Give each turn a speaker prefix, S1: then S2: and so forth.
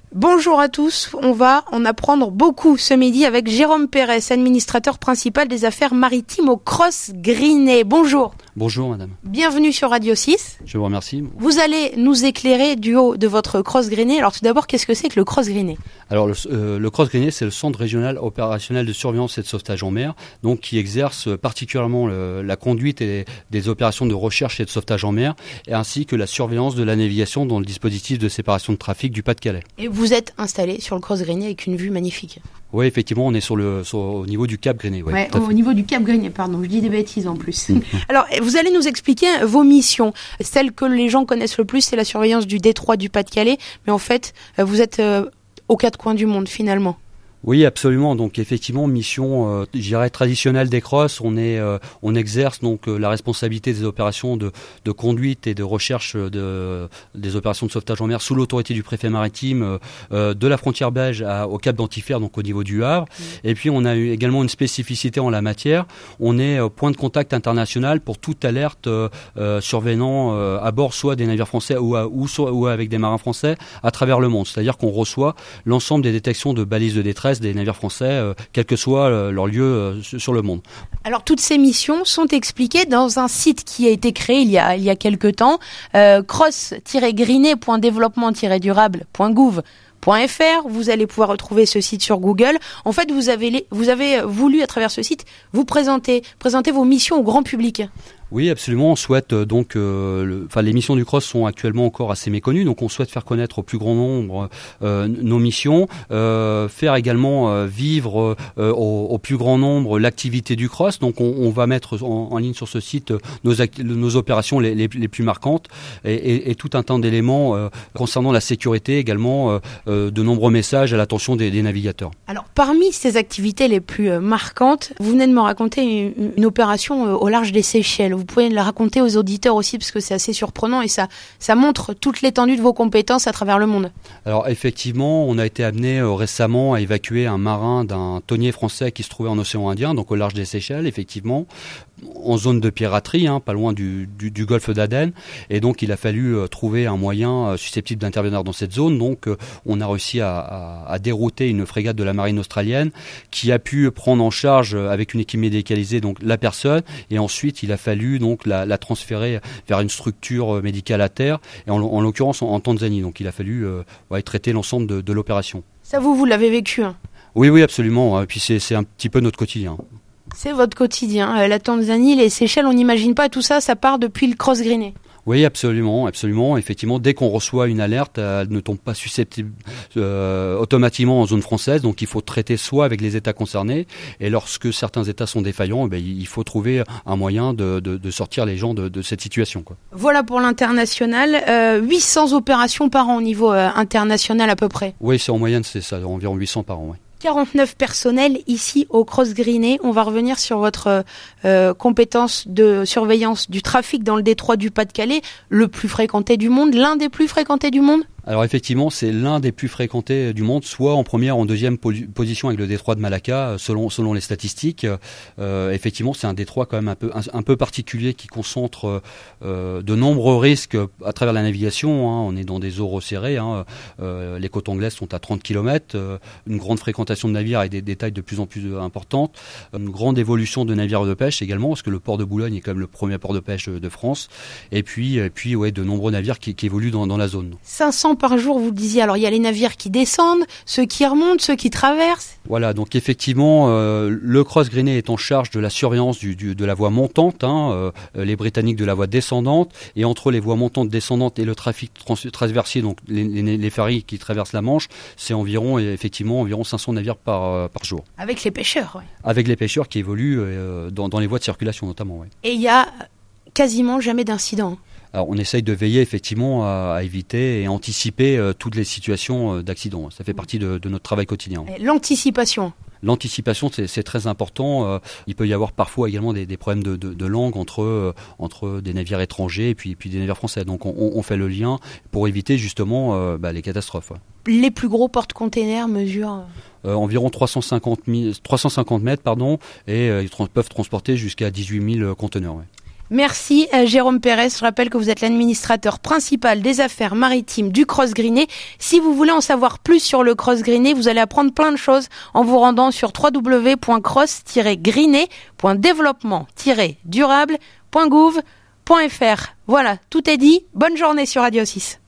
S1: Bonjour à tous, on va en apprendre beaucoup ce midi avec Jérôme Pérez, administrateur principal des affaires maritimes au Cross Greenet. Bonjour.
S2: Bonjour madame.
S1: Bienvenue sur Radio 6.
S2: Je vous remercie.
S1: Vous allez nous éclairer du haut de votre Cross Greenet. Alors tout d'abord, qu'est-ce que c'est que le Cross Greenet ?
S2: Alors le Cross Greenet, c'est le centre régional opérationnel de surveillance et de sauvetage en mer, donc qui exerce particulièrement la conduite des opérations de recherche et de sauvetage en mer, ainsi que la surveillance de la navigation dans le dispositif de séparation de trafic du Pas-de-Calais.
S1: Et vous êtes installé sur le Cross Greenet avec une vue magnifique.
S2: Oui, effectivement, on est au niveau du Cap Greenet. Oui,
S1: au niveau du Cap Greenet, pardon, je dis des bêtises en plus. Alors, vous allez nous expliquer vos missions. Celle que les gens connaissent le plus, c'est la surveillance du détroit du Pas-de-Calais, mais en fait, vous êtes aux quatre coins du monde finalement.
S2: Oui, absolument. Donc effectivement, mission, je dirais traditionnelle des CROSS. On exerce donc la responsabilité des opérations de conduite et de recherche des opérations de sauvetage en mer sous l'autorité du préfet maritime de la frontière belge au Cap d'Antifer, donc au niveau du Havre. Et puis on a également une spécificité en la matière. On est point de contact international pour toute alerte survenant à bord soit des navires français ou avec des marins français à travers le monde. C'est-à-dire qu'on reçoit l'ensemble des détections de balises de détresse des navires français, quel que soit leur lieu sur le monde.
S1: Alors toutes ces missions sont expliquées dans un site qui a été créé il y a quelques temps, cross-greenet.développement-durable.gouv.fr. Vous allez pouvoir retrouver ce site sur Google. En fait, vous avez voulu, à travers ce site, vous présenter vos missions au grand public.
S2: Oui, absolument. On souhaite les missions du CROSS sont actuellement encore assez méconnues, donc on souhaite faire connaître au plus grand nombre nos missions, faire également vivre au plus grand nombre l'activité du CROSS. Donc on va mettre en ligne sur ce site nos opérations les plus marquantes et tout un tas d'éléments concernant la sécurité également, de nombreux messages à l'attention des navigateurs.
S1: Alors parmi ces activités les plus marquantes, vous venez de me raconter une opération au large des Seychelles. Vous pouvez la raconter aux auditeurs aussi parce que c'est assez surprenant et ça montre toute l'étendue de vos compétences à travers le monde.
S2: Alors effectivement, on a été amené récemment à évacuer un marin d'un tonnier français qui se trouvait en océan Indien, donc au large des Seychelles, effectivement, en zone de piraterie, pas loin du golfe d'Aden. Et donc il a fallu trouver un moyen susceptible d'intervenir dans cette zone. Donc on a réussi à dérouter une frégate de la marine australienne qui a pu prendre en charge avec une équipe médicalisée donc la personne, et ensuite il a fallu donc la transférer vers une structure médicale à terre, et en l'occurrence en Tanzanie. Donc il a fallu traiter l'ensemble de l'opération.
S1: Ça vous l'avez vécu
S2: Oui, absolument. Et puis c'est un petit peu notre quotidien. C'est
S1: votre quotidien. La Tanzanie, les Seychelles, on n'imagine pas tout ça, ça part depuis le Cross Greenet.
S2: Oui, absolument. Effectivement, dès qu'on reçoit une alerte, elle ne tombe pas susceptible automatiquement en zone française. Donc, il faut traiter soit avec les États concernés, et lorsque certains États sont défaillants, il faut trouver un moyen de sortir les gens de cette situation, quoi.
S1: Voilà pour l'international. 800 opérations par an au niveau international à peu près.
S2: Oui, c'est en moyenne, c'est ça, environ 800 par an, oui.
S1: 49 personnels ici au Cross Greenet. On va revenir sur votre compétence de surveillance du trafic dans le détroit du Pas-de-Calais, le plus fréquenté du monde, l'un des plus fréquentés du monde.
S2: Alors effectivement, c'est l'un des plus fréquentés du monde, soit en première ou en deuxième position avec le détroit de Malacca, selon les statistiques. Effectivement, c'est un détroit quand même un peu particulier qui concentre de nombreux risques à travers la navigation. On est dans des eaux resserrées. Les côtes anglaises sont à 30 km. Une grande fréquentation de navires avec des tailles de plus en plus importantes. Une grande évolution de navires de pêche également, parce que le port de Boulogne est quand même le premier port de pêche de France. Et puis de nombreux navires qui évoluent dans la zone.
S1: 500 par jour, vous le disiez. Alors il y a les navires qui descendent, ceux qui remontent, ceux qui traversent.
S2: Voilà, donc effectivement, le Cross Greenet est en charge de la surveillance de la voie montante, les Britanniques de la voie descendante, et entre les voies montantes, descendantes et le trafic transversier, donc les ferries qui traversent la Manche, c'est environ 500 navires par jour.
S1: Avec les pêcheurs, oui.
S2: Avec les pêcheurs qui évoluent dans les voies de circulation notamment, oui.
S1: Et il y a quasiment jamais d'incident.
S2: Alors, on essaye de veiller effectivement à éviter et anticiper toutes les situations d'accident. Ça fait partie de notre travail quotidien.
S1: L'anticipation.
S2: L'anticipation, c'est très important. Il peut y avoir parfois également des problèmes de langue entre des navires étrangers et puis des navires français. Donc on fait le lien pour éviter justement les catastrophes.
S1: Les plus gros porte-containers mesurent
S2: environ 350 mètres, et ils peuvent transporter jusqu'à 18 000 conteneurs. Ouais.
S1: Merci Jérôme Pérez. Je rappelle que vous êtes l'administrateur principal des affaires maritimes du Cross Greenet. Si vous voulez en savoir plus sur le Cross Greenet, vous allez apprendre plein de choses en vous rendant sur www.cross-greenet.développement-durable.gouv.fr. Voilà, tout est dit. Bonne journée sur Radio 6.